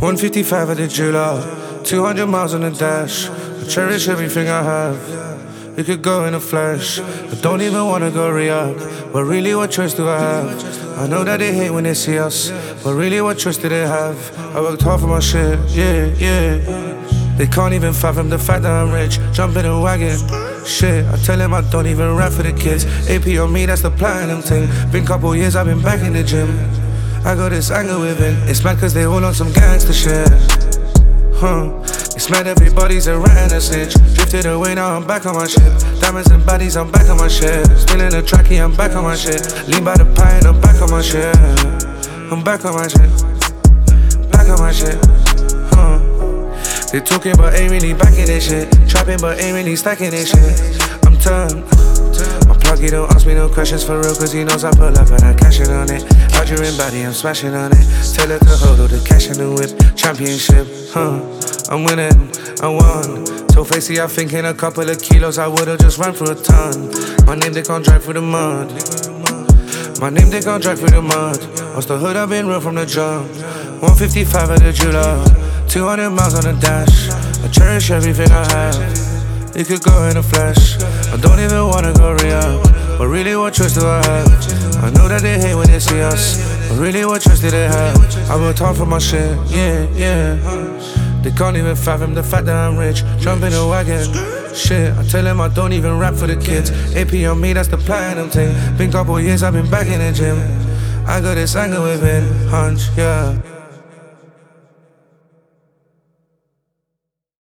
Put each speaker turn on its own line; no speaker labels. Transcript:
155 at the jeweler, 200 miles on the dash. I cherish everything I have. We could go in a flash. I don't even wanna go re-up, but really what choice do I have? I know that they hate when they see us, but really what choice do they have? I worked hard for my shit, yeah. They can't even fathom the fact that I'm rich. Jump in a wagon, shit. I tell them I don't even rap for the kids. AP on me, that's the platinum thing. Been couple years, I've been back in the gym. I got this anger within. It's mad cause they all on some gangster shit. It's mad everybody's a rat and a snitch. Drifted away, now I'm back on my shit. Diamonds and baddies, I'm back on my shit. Still in the trackie, I'm back on my shit. Lean by the pine, I'm back on my shit. I'm back on my shit. Back on my shit. They talking but ain't really backing this shit. Trapping but ain't really stacking this shit. I'm turned. My plug, he don't ask me no questions for real, cause he knows I pull up and I cash it on it. Algerian body, I'm smashing on it. Tell her to hold all the cash in the whip. Championship, I'm winning, I won. So facey, I think in a couple of kilos I would've just run through a ton. My name, they can't drag through the mud. My name, they can't drag through the mud. What's the hood, I've been real from the jump. 155 at the jeweler, 200 miles on the dash. I cherish everything I have. It could go in a flash. I don't even wanna go re-up, but really what choice do I have? I know that they hate when they see us, but really what choice do they have? I worked hard for my shit, yeah. They can't even fathom the fact that I'm rich. Jump in a wagon, shit. I tell them I don't even rap for the kids. AP on me, that's the platinum thing. Been couple years, I've been back in the gym. I got this anger within, hunch, yeah.